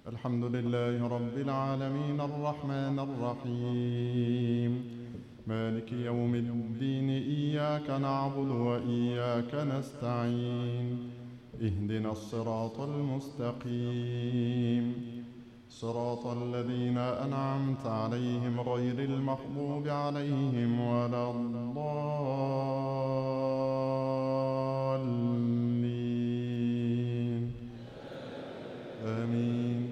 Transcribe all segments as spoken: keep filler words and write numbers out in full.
الحمد لله رب العالمين الرحمن الرحيم مالك يوم الدين إياك نعبد وإياك نستعين اهدنا الصراط المستقيم صراط الذين أنعمت عليهم غير المغضوب عليهم ولا الضالين آمين.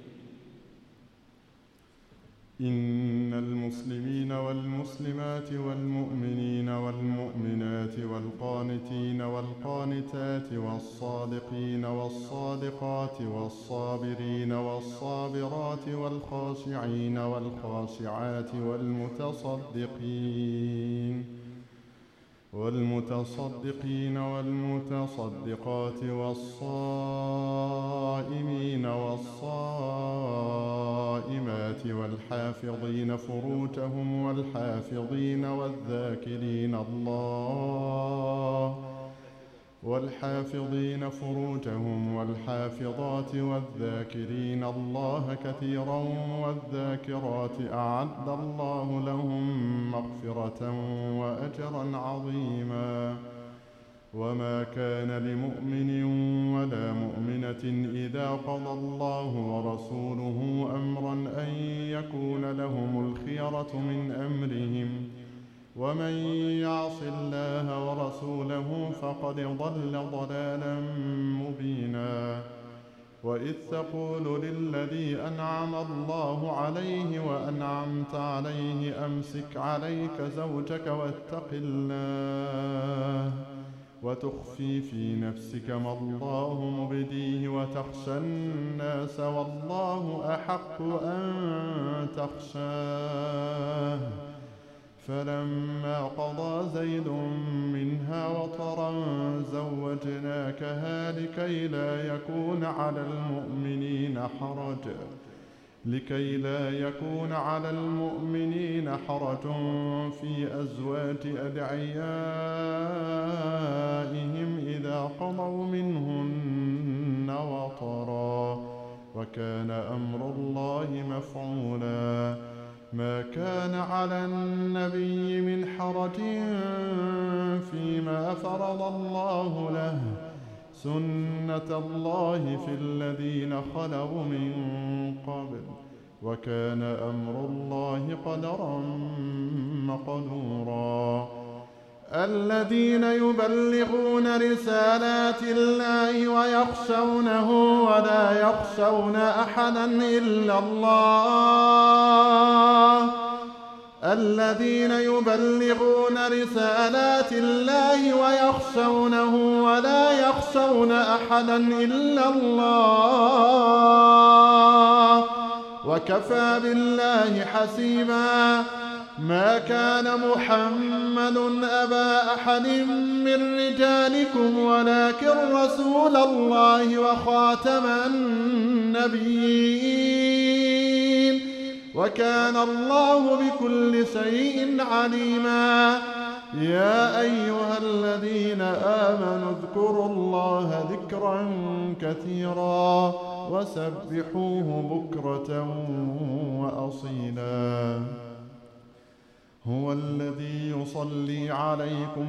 إن المسلمين والمسلمات والمؤمنين والمؤمنات والقانتين والقانتات والصادقين والصادقات والصابرين والصابرات والخاشعين والخاشعات والمتصدقين والمتصدقين والمتصدقات والصائمين والصائمات والحافظين فروجهم والحافظين والذاكرين الله والحافظين فروجهم والحافظات والذاكرين الله كثيرا والذاكرات أعد الله لهم مغفرة وأجرا عظيما. وما كان لمؤمن ولا مؤمنة إذا قضى الله ورسوله أمرا أن يكون لهم الخيرة من أمرهم ومن يعص الله ورسوله فقد ضل ضلالا مبينا. وإذ تقول للذي أنعم الله عليه وأنعمت عليه أمسك عليك زوجك واتق الله وتخفي في نفسك ما الله مبديه وتخشى الناس والله أحق أن تخشاه. فلما قضى زيد منها وطرا زوجناكها لكي لا يكون على المؤمنين حرج لكي لا يكون على المؤمنين حرج في أزواج أدعيائهم إذا قضوا منهن وطرا وكان أمر الله مفعولا. ما كان على النبي من حرج فيما فرض الله له سنة الله في الذين خلوا من قبل وكان أمر الله قدرا مقدورا. الذين يبلغون رسالات الله ويخشونه ولا يخشون أحدا إلا الله الذين يبلغون رسالات الله ويخشونه ولا يخشون أحدا إلا الله وكفى بالله حسيبا. ما كان محمد أبا أحد من رجالكم ولكن رسول الله وخاتم النبيين وكان الله بكل شيء عليما. يا أيها الذين آمنوا اذكروا الله ذكرا كثيرا وسبحوه بكرة وأصيلا. هو الذي يصلي عليكم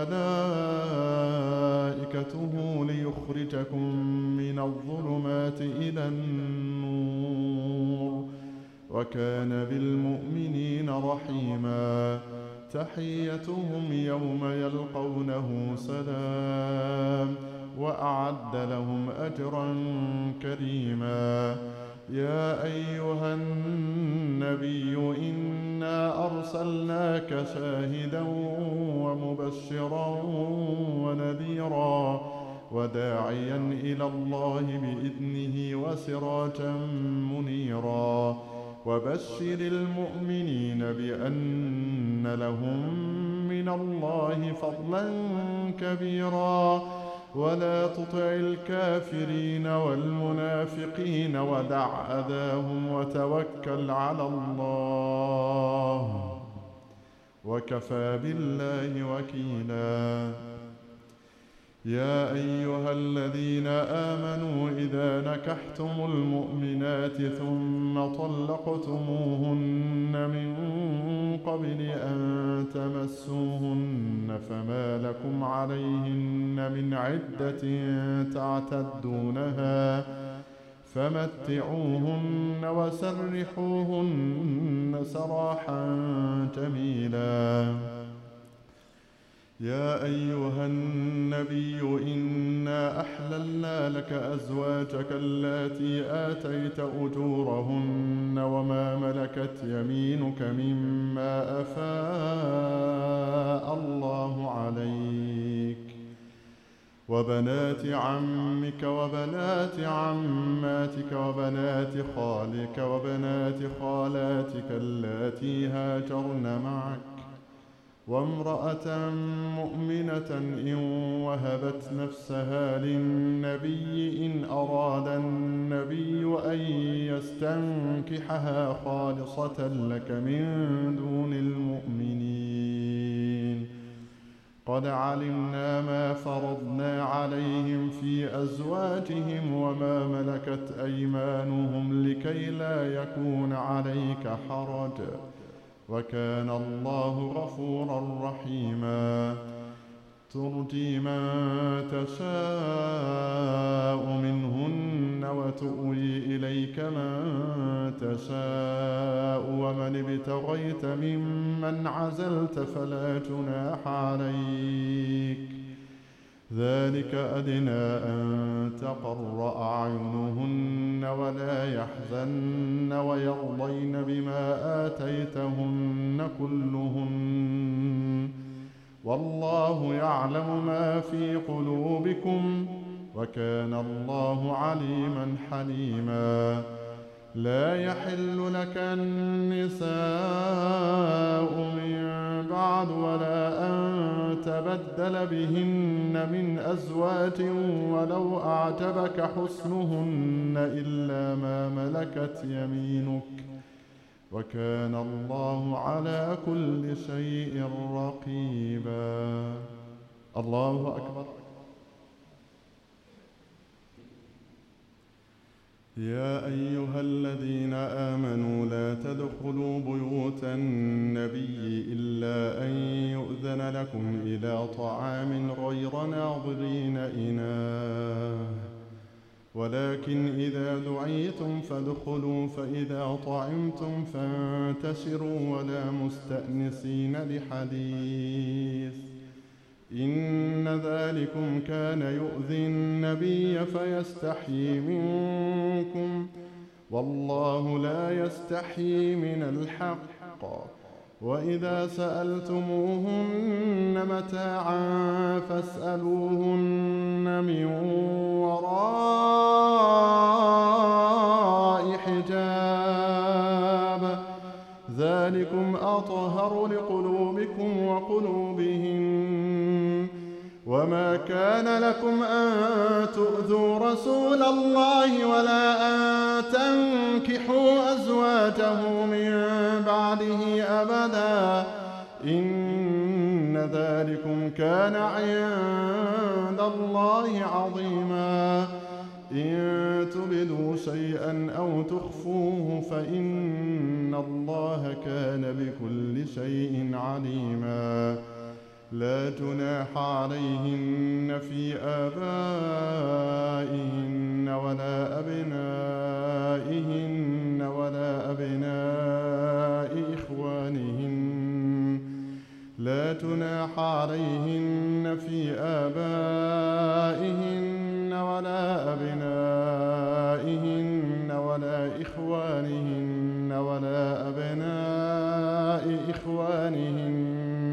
وملائكته ليخرجكم من الظلمات إلى النور وكان بالمؤمنين رحيما. تحيتهم يوم يلقونه سلام وأعد لهم أجرا كريما. يا أيها النبي إنا أرسلناك شاهدا ومبشرا ونذيرا وداعيا إلى الله بإذنه وسراجا منيرا. وبشر المؤمنين بأن لهم من الله فضلا كبيرا ولا تطع الكافرين والمنافقين ودع أذاهم وتوكل على الله وكفى بالله وكيلا. يا أيها الذين آمنوا إذا نكحتم المؤمنات ثم طلقتموهن من قبل أن تمسوهن فما لكم عليهن من عدة تعتدونها فمتعوهن وسرحوهن سراحا جميلا. يا أيها النبي إنا أحللنا لك أزواجك اللاتي آتيت أجورهن وما ملكت يمينك مما أفاء الله عليك وبنات عمك وبنات عماتك وبنات خالك وبنات خالاتك اللاتي هاجرن معك وامرأة مؤمنة إن وهبت نفسها للنبي إن أراد النبي أن يستنكحها خالصة لك من دون المؤمنين. قد علمنا ما فرضنا عليهم في أزواجهم وما ملكت أيمانهم لكي لا يكون عليك حرج وكان الله غفورا رحيما. ترجي من تشاء منهن وتؤوي إليك من تشاء ومن ابتغيت ممن عزلت فلا جناح عليك ذلك أدنى أن تقر أعينهن ولا يحزن ويرضين بما آتيتهن كلهن والله يعلم ما في قلوبكم وكان الله عليما حليما. لا يحل لك النساء من بعد ولا أن تبدل بهن من أزواج ولو أعجبك حسنهن إلا ما ملكت يمينك وكان الله على كل شيء رقيبا. الله أكبر. يا أيها الذين آمنوا لا تدخلوا بيوت النبي إلا أن يؤذن لكم إلى طعام غير ناظرين إناه ولكن إذا دعيتم فادخلوا فإذا طعمتم فانتشروا ولا مستأنسين لحديث إن ذلكم كان يؤذي النبي فيستحيي منكم والله لا يستحيي من الحق وإذا سألتموهن متاعا فاسألوهن من وراء حجاب ذلكم أطهر لقلوبكم وقلوبهم وما كان لكم أن تؤذوا رسول الله ولا أن تنكحوا أزواجه من بعده أبدا إن ذلكم كان عند الله عظيما. إن تبدوا شيئا أو تخفوه فإن الله كان بكل شيء عليما. لا جناح عليهن في آبائهن ولا أبنائهن ولا أبناء إخوانهن لا جناح عليهن في آبائهن ولا أبنائهن ولا إخوانهن ولا أبناء إخوانهن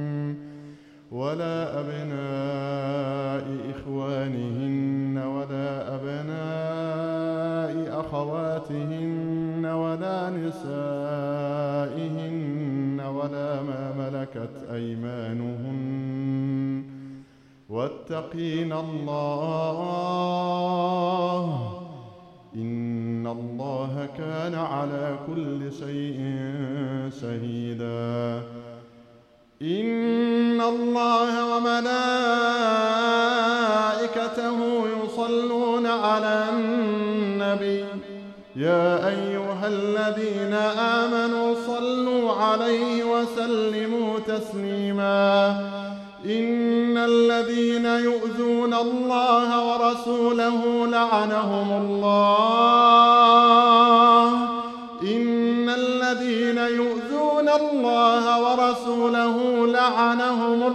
ولا أبناء إخوانهن ولا أبناء أخواتهن ولا نسائهن ولا ما ملكت أيمانهن واتقين الله إن الله كان على كل شيء شهيدا. إن الله وملائكته يا أيها الذين آمنوا صلوا عليه وسلموا تسليما إن الذين يؤذون الله ورسوله لعنهم الله إن الذين يؤذون الله ورسوله لعنهم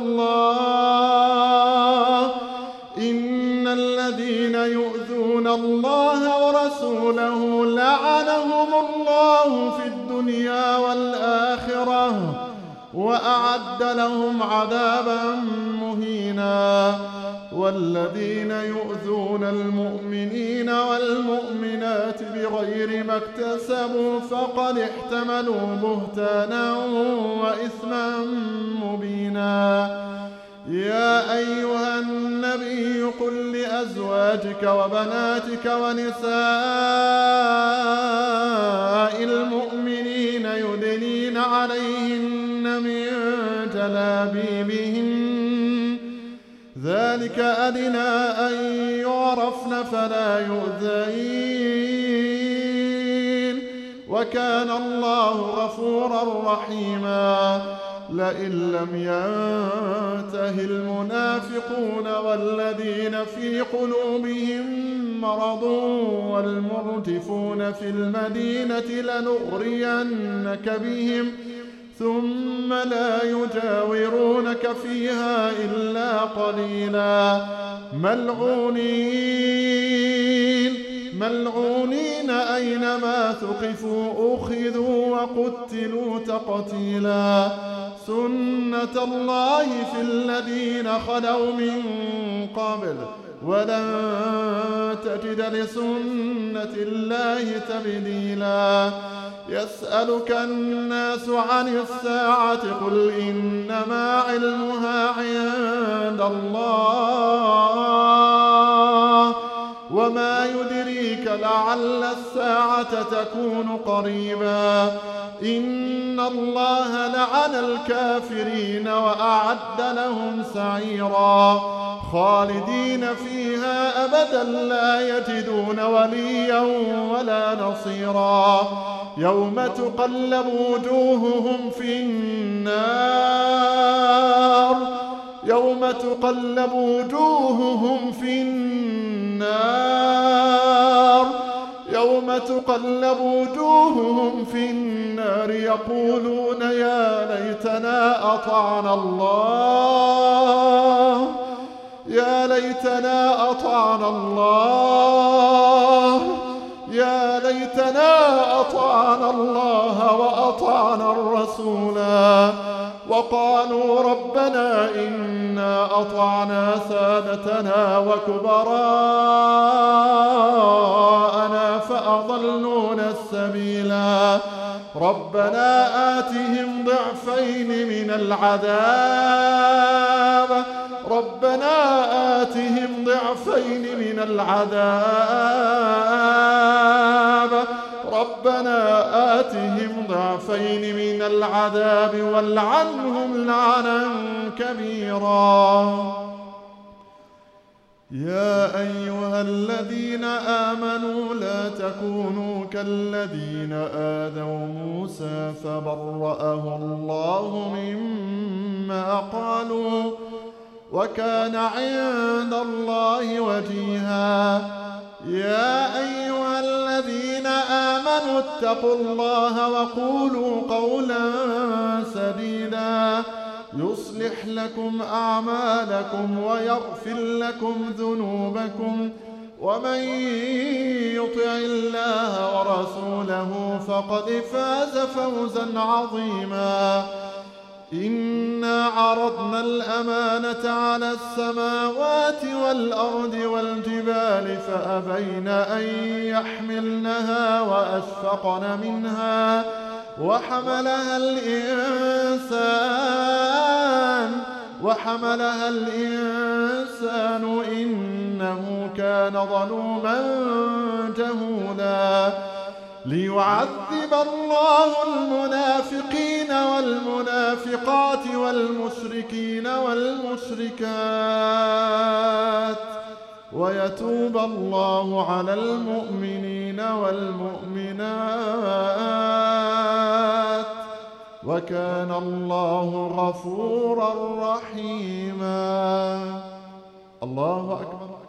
الله إن الذين يؤذون الله ورسوله لعنهم الله في الدنيا والآخرة وأعد لهم عذابا مهينا والذين يؤذون المؤمنين والمؤمنات بغير ما اكتسبوا فقد احتملوا بهتانا وإثما مبينا يا أيها النبي قل لأزواجك وبناتك ونساء المؤمنين يدنين عليهن من جلابيبهن ذلك أدنى أن يعرفن فلا يؤذين وكان الله غفورا رحيما لئن لم ينته المنافقون والذين في قلوبهم مرض والمرجفون في المدينة لنغرينك بهم ثم لا يجاورونك فيها إلا قليلا ملعونين ملعونين أينما ثقفوا أخذوا وقتلوا تقتيلا سنة الله في الذين خلوا من قبل ولن تجد لسنة الله تبديلا يسألك الناس عن الساعة قل إنما علمها عند الله وما يدريك لعل الساعة تكون قريبا إن الله لعن الكافرين وأعد لهم سعيرا خالدين فيها أبدا لا يجدون وليا ولا نصيرا يوم تقلب وجوههم في النار يوم تقلب وجوههم في النار يوم تقلب وجوههم في النار يقولون يا ليتنا أطعنا الله يا ليتنا أطعنا الله يا ليتنا أطعنا الله وأطعنا الرسولا وقالوا ربنا إنا أطعنا سادتنا وكبراءنا فأضلونا السبيلا ربنا آتهم ضعفين من العذاب ربنا آتهم ضعفين من العذاب ربنا آتهم ضعفين من العذاب والعنهم لعنا كبيرا يا أيها الذين آمنوا لا تكونوا كالذين آذوا موسى فبرأه الله مما قالوا وكان عند الله وجيها يا أيها الذين آمنوا اتقوا الله وقولوا قولا سديدا يصلح لكم أعمالكم ويغفر لكم ذنوبكم ومن يطع الله ورسوله فقد فاز فوزا عظيما إنا عرضنا الأمانة على السماوات والأرض والجبال فأبين أن يحملنها وأشفقن منها وحملها الإنسان وحملها الإنسان إنه كان ظلوما جهولا ليعذب الله المنافقين والمنافقات والمشركين والمشركات ويتوب الله على المؤمنين والمؤمنات وكان الله غفورا رحيما. الله أكبر.